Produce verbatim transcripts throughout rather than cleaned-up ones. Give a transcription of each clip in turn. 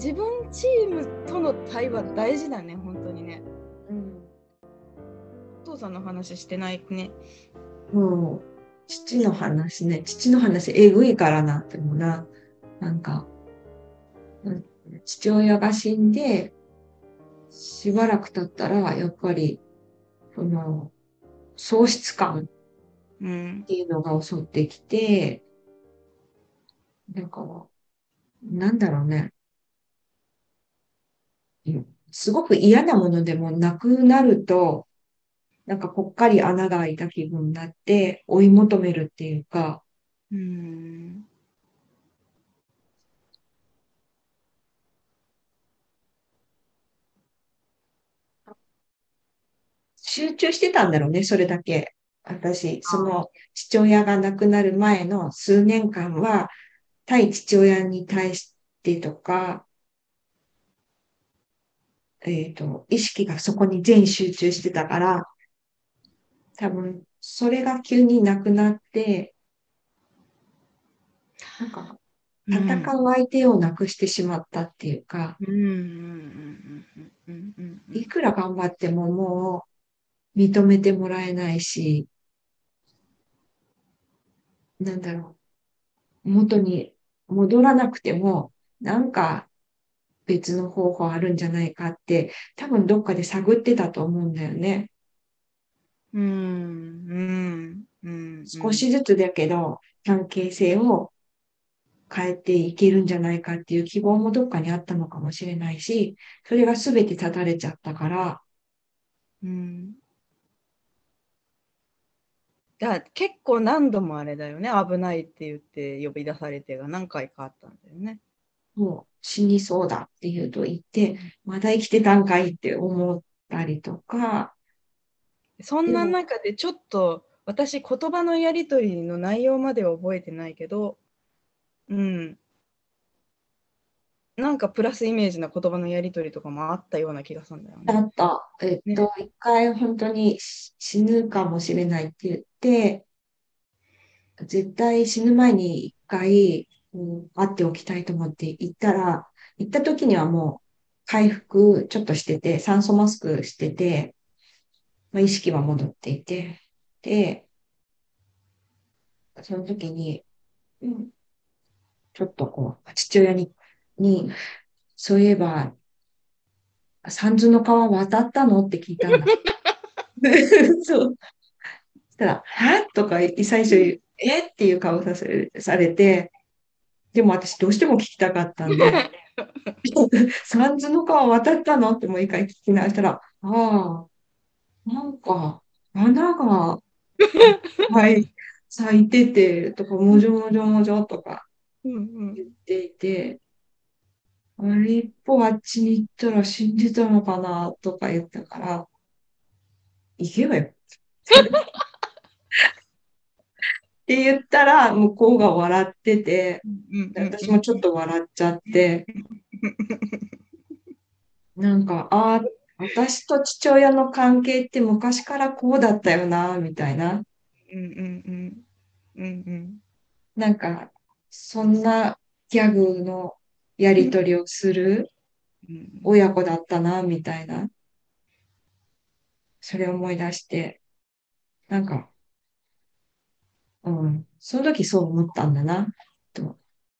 自分チームとの対話大事だね、本当にね。 うん。 お父さんの話してないね。 もう、父の話ね、父の話えぐいからなって思うな。なんか、父親が死んで、しばらく経ったら、やっぱり、その、喪失感っうん。 ていうのが襲ってきて、だから、なんだろうね。すごく嫌なものでもなくなると、なんかぽっかり穴が開いた気分になって追い求めるっていうか、 うん。 集中してたんだろうね、それだけ。私、その父親が亡くなる前の数年間は、対父親に対してとか、えっと、意識がそこに全集中してたから、多分、それが急になくなって、なんか、戦うん。 う相手をなくしてしまったっていうか、 うん。うん。うん。うん。うん。うん。 いくら頑張ってももう認めてもらえないし、なんだろう、元に戻らなくても、なんか別の方法あるんじゃないかって、多分どっかで探ってたと思うんだよね。 うん。うん。うん。うん。 少しずつだけど、関係性を変えていけるんじゃないかっていう希望もどっかにあったのかもしれないし、それが全て断たれちゃったから、 うん。だ結構何度もあれだよね。危ないって言って呼び出されてが何回かあったんだよね。 もう死にそうだっていうと言って、まだ生きてたんかいって思ったりとか、 そんなでも、 中でちょっと私言葉のやり取りの内容までは覚えてないけど、うん、なんかプラスイメージな言葉のやり取りとかもあったような気がするんだよね。 だった。えっと、 ね。 一回本当に死ぬかもしれないって言って、絶対死ぬ前に一回、うん、会っておきたいと思って行ったら、行った時にはもう回復ちょっとしてて、酸素マスクしてて、まあ、意識は戻っていて、で、その時に、うん、ちょっとこう、父親に、に、そういえば、三途の川渡ったのって聞いたんだ。そう。そしたら、はとか最初言う、えっていう顔させ、されて、でも私どうしても聞きたかったんで、三途の川渡ったのってもう一回聞き直したら、ああ、なんか、花がはい、咲いてて、とか、もじょもじょもじょとかうんうん。 言っていて、あれ一歩あっちに行ったら死んでたのかなとか言ったから、行けばよ。って言ったら、向こうが笑ってて、 うんうんうん私もちょっと笑っちゃって、なんか、ああ、私と父親の関係って昔からこうだったよな、みたいな。 うんうんうんうんなんか、そんなギャグのやりとりをするうん親子だったな、みたいな。それを思い出して、なんか、うん、その時そう思ったんだな、と。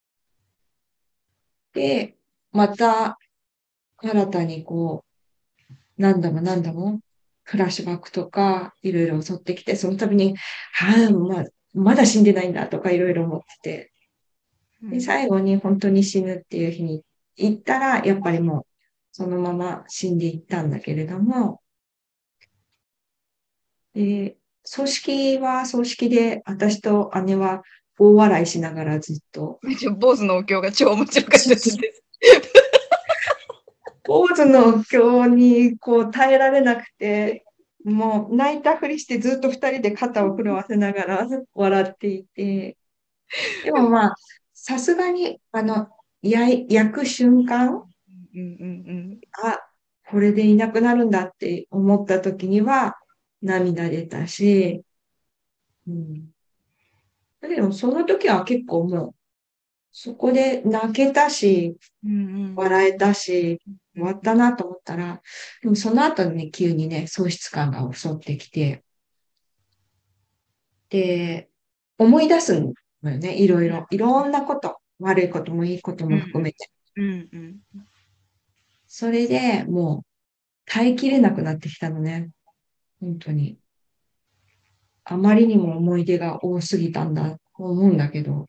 で、また、新たにこう、何度も何度も、フラッシュバックとか、いろいろ襲ってきて、その度に、はあ、ま、まだ死んでないんだとかいろいろ思ってて、で、 うん最後に本当に死ぬっていう日に行ったら、やっぱりもう、そのまま死んでいったんだけれども、で、葬式は葬式で、私と姉は大笑いしながらずっと、 めっちゃ坊主のお経が超面白かったです。 坊主の今日にこう耐えられなくて、もう泣いたふりしてずっと二人で肩を震わせながら笑っていて、でもまあ、さすがに、あの、や焼く瞬間、 うんうんあ、これでいなくなるんだって思った時には涙出たし、うん。だけどその時は結構もうそこで泣けたし、 うんうん笑えたし、終うんわったなと思ったら、でもその後にね、急にね、喪失感が襲ってきて、で、思い出すのよね、いろいろ。いろんなこと。悪いこともいいことも含めて。 うんうんそれでもう耐えきれなくなってきたのね。本当に。あまりにも思い出が多すぎたんだと思うんだけど。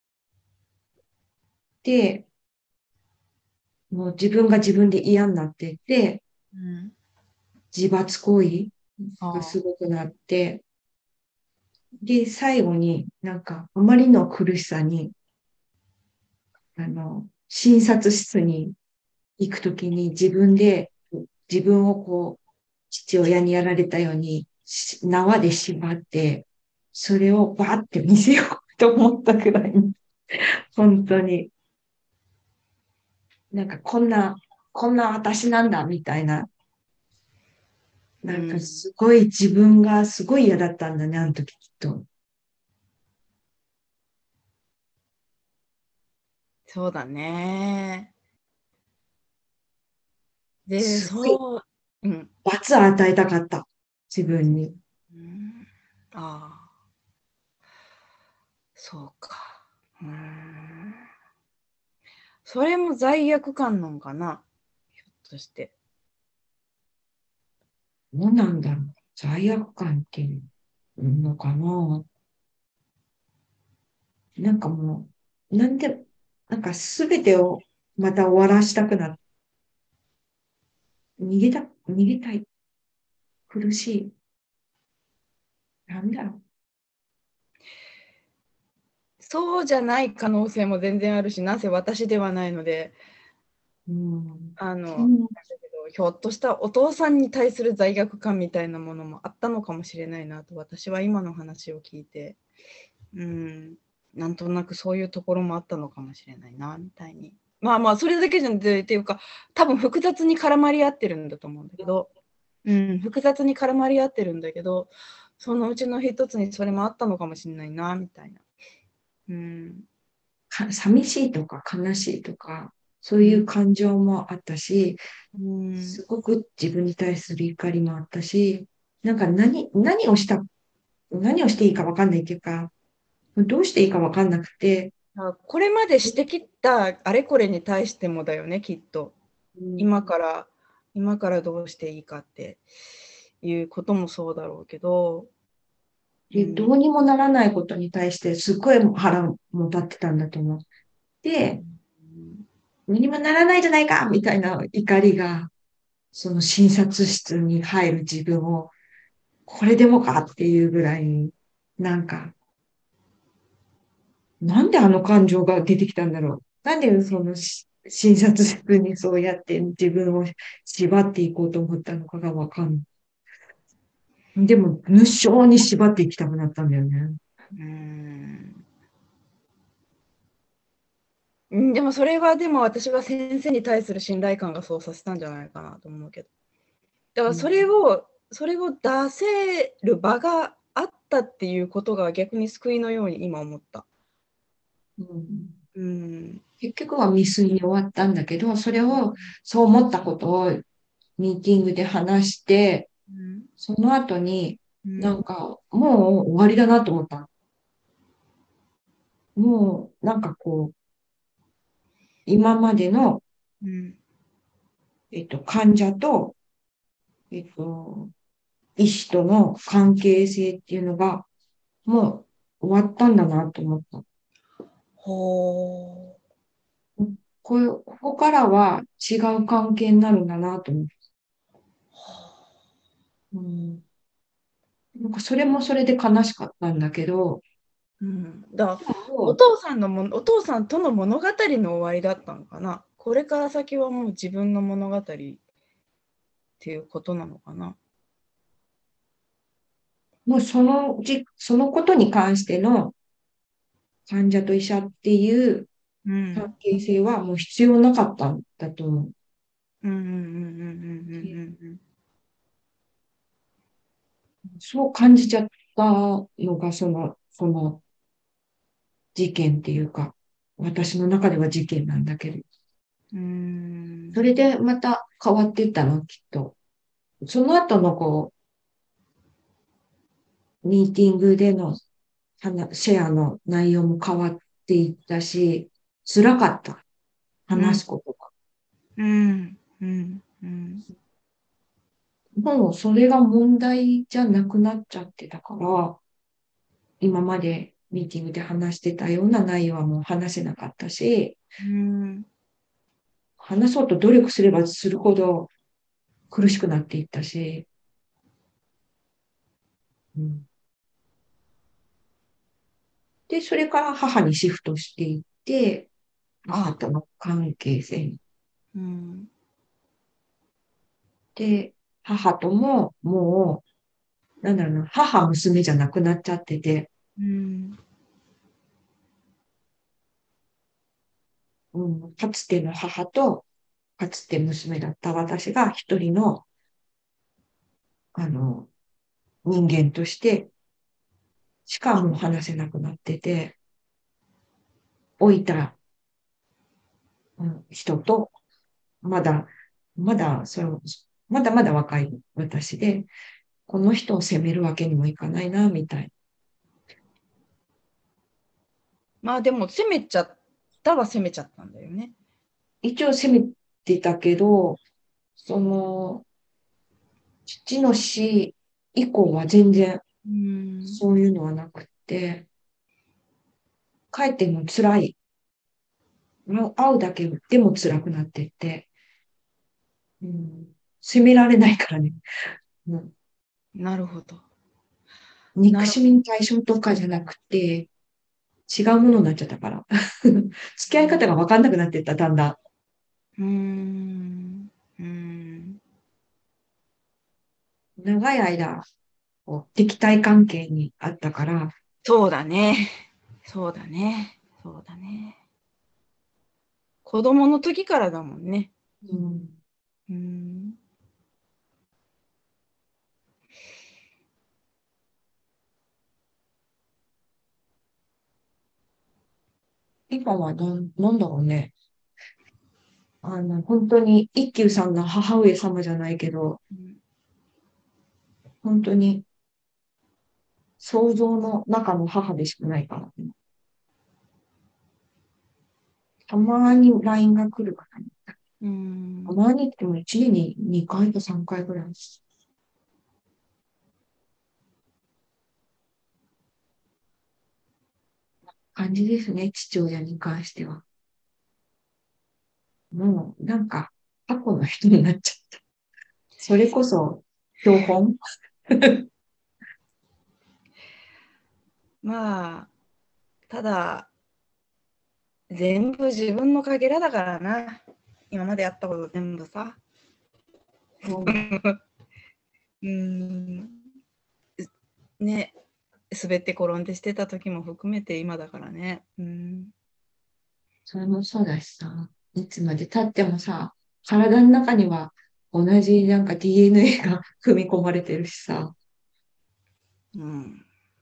で、もう自分が自分で嫌になってって、 うん自罰行為があすごくなって、で、最後になんかあまりの苦しさに、あの、診察室に行くときに自分で、自分をこう、父親にやられたように、し縄で縛って、それをバーって見せようと思ったくらいに、本当に、なんかこんな、こんな私なんだ、みたいな、なんかうんすごい自分がすごい嫌だったんだね、あの時きっと。 そうだね。で、 すごいそう、うん。 罰を与えたかった、自分に。 うん、ああ、そうか。うん。それも罪悪感なんかな、ひょっとして。 どうなんだろう。罪悪感っていうのかな。なんかもう、なんで、なんかすべてをまた終わらしたくなって、逃げた、逃げたい。苦しい。なんだろそうじゃない可能性も全然あるし、なぜ私ではないので、 う。うん。 あの、だうん。 けど、ひょっとしたお父さんに対する罪悪感みたいなものもあったのかもしれないなと、私は今の話を聞いて、うん、なんとなくそういうところもあったのかもしれないな、みたいに。まあまあ、それだけじゃなくて、っていうか、多分複雑に絡まり合ってるんだと思うんだけど、うん、複雑に絡まり合ってるんだけど、そのうちの一つにそれもあったのかもしれないな、みたいな。うん。 か寂しいとか悲しいとか、そういううん。 感情もあったし、 うん。 すごく自分に対する怒りもあったし、なんか何、何をした、何をしていいかわかんないっていうか、どうしていいかわかんなくて、 これまでしてきたあれこれに対してもだよね、きっと。 うん、 今から、今からどうしていいかっていうこともそうだろうけど、うで、どん。 うにもならないことに対してすっごい腹も立ってたんだと思う。で、何もならないじゃないかみたいな怒りが、その診察室に入る自分を、これでもかっていうぐらいに、なんか、なんであの感情が出てきたんだろう。なんでそのし診察室にそうやって自分を縛っていこうと思ったのかがわかんない。でも、無性に縛っていきたくなったんだよね。 うん。うん、でもそれはでも私は先生に対する信頼感がそうさせたんじゃないかなと思うけど。だからそうん。 れを、それを出せる場があったっていうことが逆に救いのように今思った。 うん。 うん。 結局は未遂に終わったんだけど、それを、そう思ったことをミーティングで話して、 うん。 その後に、 うん。 なんか、もう終わりだなと思った。もう、なんかこう、今までの、 うん。 えっと、患者と、えっと、医師との関係性っていうのが、もう終わったんだなと思った。 ほう。 こういう、ここからは違う関係になるんだなと思った。うん、なんかそれもそれで悲しかったんだけど、 うん、だからおもう、 父さんのもお父さんとの物語の終わりだったのかな。これから先はもう自分の物語っていうことなのかな。 もうそのじ、そのことに関しての患者と医者っていううん。 関係性はもう必要なかったんだと思う。 うんうんうんうんうんうんそう感じちゃったのが、その、その事件っていうか。 私の中では事件なんだけど。 うーん。 それでまた変わっていったの、きっと。その後のこう、ミーティングでの話シェアの内容も変わっていったし、辛かった。話すことが。 うん。うん。うん。 もうそれが問題じゃなくなっちゃってたから、今までミーティングで話してたような内容はもう話せなかったし、 うん。 話そうと努力すればするほど苦しくなっていったし、うん、で、それから母にシフトしていって、母あ、 との関係性に。 うん。 で、母とももう、なんだろうな、母、娘じゃなくなっちゃってて、 うん。 うん、かつての母と、かつて娘だった私が一人の、あの、人間としてしかもう話せなくなってて、老いた、うん、人と、まだ、まだ、その、まだまだ若い私で、この人を責めるわけにもいかないな、みたい。 まあでも、責めちゃったは責めちゃったんだよね。 一応責めてたけど、その、父の死以降は全然うん。 そういうのはなくって、帰っても辛い。会うだけでも辛くなってって、うん、責められないからね。うん、 なるほど。なる憎しみの対象とかじゃなくて、違うものになっちゃったから。付き合い方が分かんなくなっていった、だんだん。 うーん。うーん。 長い間、こう敵対関係にあったから、 そうだね。そうだね。そうだね。子供の時からだもんね。 うん、 うーん。 今はなん、なんだろうね。あの、本当に一休さんの母上様じゃないけど、本当に想像の中の母でしかないから、ね。たまに ライン が来るからね。 うーん。 たまにってもいちねんににかいとさんかいぐらいです。感じですね、父親に関しては。もう、なんか、過去の人になっちゃった。それこそ、標本まあ、ただ、全部自分のかけらだからな。今までやったこと全部さ。うーん。ね、滑って転んでしてた時も含めて今だからね。うん。 それもそうだしさ、いつまで経ってもさ、体の中には同じなんか ディーエヌエー が組み込まれてるしさ、 うん。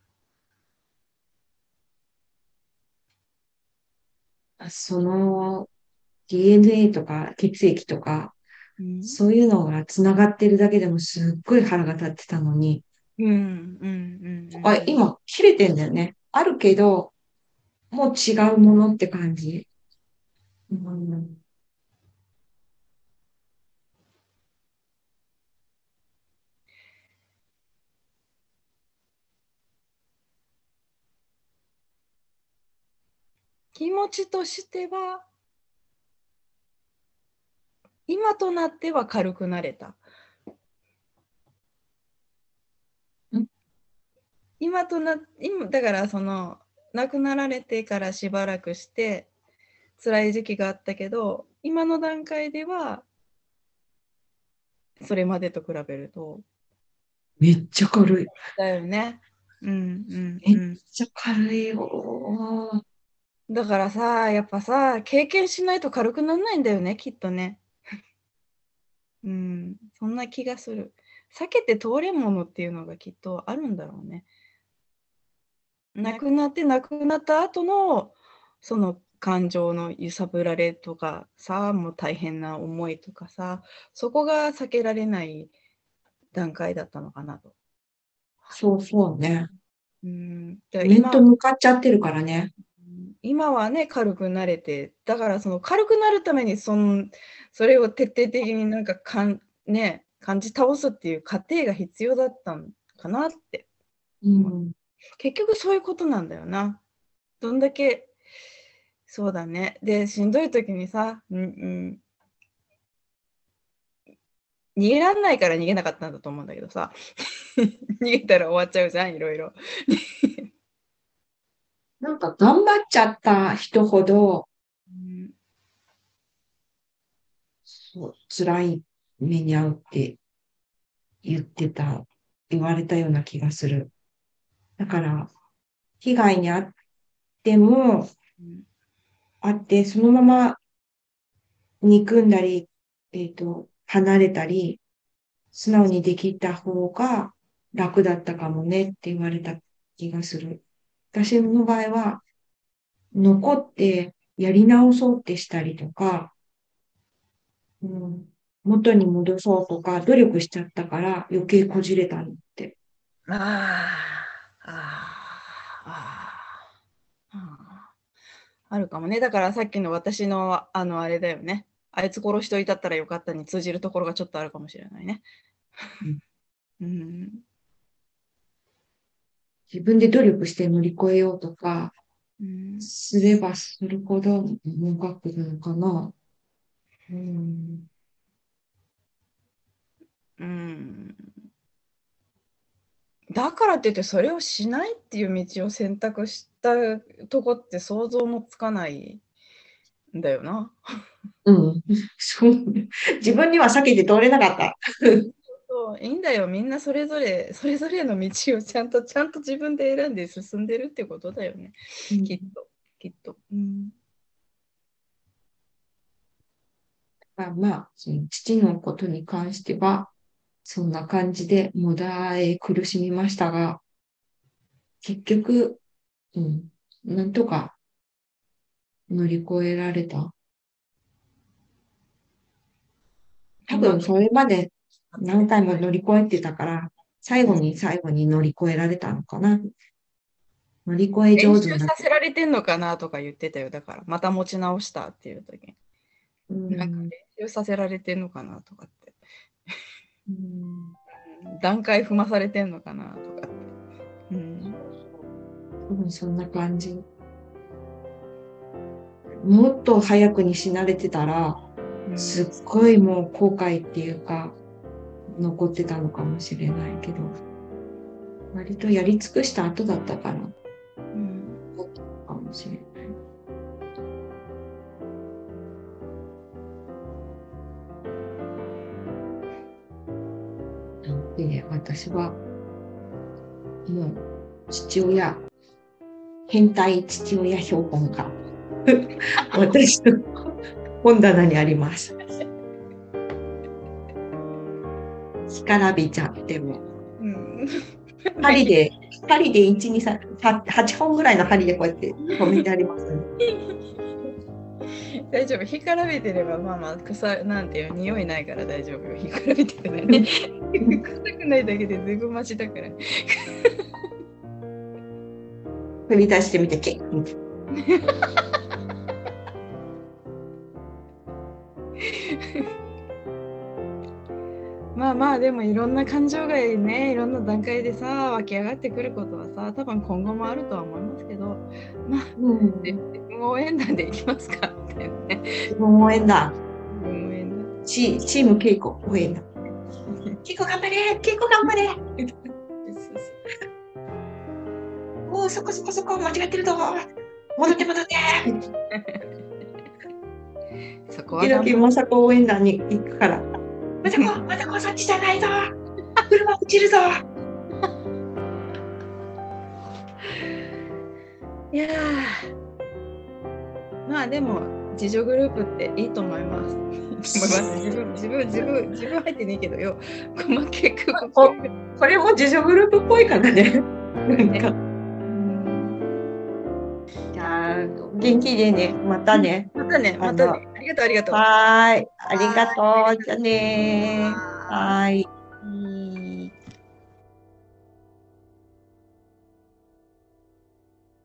その ディーエヌエー とか血液とか、 うん。 そういうのが繋がってるだけでもすっごい腹が立ってたのに、 うん。うん。うん。 あ、今切れてんだよね。あるけど、もう違うものって感じ。うん、 気持ちとしては、今となっては軽くなれた。今とな、今、だからその、亡くなられてからしばらくして、辛い時期があったけど、今の段階では、それまでと比べると、 めっちゃ軽い。 だよね。うんうんめっうん。 ちゃ軽いよ。 だからさ、やっぱさ、経験しないと軽くならないんだよね、きっとね。うん、そんな気がする。避けて通れんものっていうのがきっとあるんだろうね。亡くなって亡くなった後のその感情の揺さぶられとかさ、もう大変な思いとかさ、そこが避けられない段階だったのかなと。 そうそうね。 うん、だから面と今、 向かっちゃってるからね。 今はね、軽くなれて、だからその軽くなるためにそん、それを徹底的になんかかん、ね、感じ倒すっていう過程が必要だったのかなって。 うん。 結局そういうことなんだよな。どんだけ、そうだね。で、しんどい時にさ、うん、うん、逃げらんないから逃げなかったんだと思うんだけどさ、逃げたら終わっちゃうじゃん、いろいろ。 なんか頑張っちゃった人ほど、 うん、 そう、辛い目に遭うって言ってた、言われたような気がする。だから、被害に遭っても、あって、そのまま憎んだり、えっと、離れたり、素直にできた方が楽だったかもねって言われた気がする。私の場合は、残ってやり直そうってしたりとか、うん、元に戻そうとか、努力しちゃったから余計こじれたのって。 ああ、ああ、ああ、あるかもね。だからさっきの私のあのあれだよね。あいつ殺しといたったらよかったに通じるところがちょっとあるかもしれないね。 うん、 うん、 自分で努力して乗り越えようとか、 うん、 すればするほどもがくのかな。うん、 うん。だからって言ってそれをしないっていう道を選択したとこって想像もつかないんだよな。 うん。そう。自分には避けて通れなかった。 そう、いいんだよ。みんなそれぞれ、それぞれの道をちゃんと、ちゃんと自分で選んで進んでるってことだよね。 うん、 きっと、きっと。うん。 まあ、まあ、その父のことに関しては、そんな感じでもだえ苦しみましたが、結局、うん、なんとか乗り越えられた。多うまく分それまでなって。 何回も乗り越えてたから、最後に最後に乗り越えられたのかな。乗り越え練上手になって。 習させられてんのかなとか言ってたよ。だから、また持ち直したっていう時に。 うなんかん、 練習させられてんのかなとかって。 うん、 段階踏まされてんのかなとかって。うん。 多分そんな感じ。もっと早くに死なれてたら、 うん、 すっごいもう後悔っていうか、残ってたのかもしれないけど、割とやり尽くした後だったから、 うん、 残ったのかもしれない。で、私は、もう、父親、変態父親標本が、私の本棚にあります。干からびちゃっても。 うん。 針で、針でいち、に、さん、はちほんぐらいの針でこうやって止めてあります、ね。 大丈夫。干からびてれば、まあまあ、臭なんていう匂いないから大丈夫よ。干からびてるね。臭くないだけでずいぶんマシだから。 踏み出してみて、けっみたいな。 まあまあ、でもいろんな感情がね、いろんな段階でさ、湧き上がってくることはさ、多分今後もあるとは思いますけど、まあ、 うん、 自分応援団でいきますかみたいなね。 自分応援だ。 自分応援団。 チチーム稽古応援だ。稽古頑張れ稽古頑張れおお、そこそこそこ、間違ってるぞ戻って戻ってそこは時々まさこ応援団に行くから。まさこ、まさこそっちじゃないぞ車落ちるぞいやー、まあでも、自助グループっていいと思います。自分、自分、自分、自分入ってねえけどよ。まあ、結局こ、これも自助グループっぽいからね。なんか。 うん、 いやー元気でね。またね。 またね、またね。ありがとう、ありがとう。 はーい。ありがとう。じゃあねー。はーい。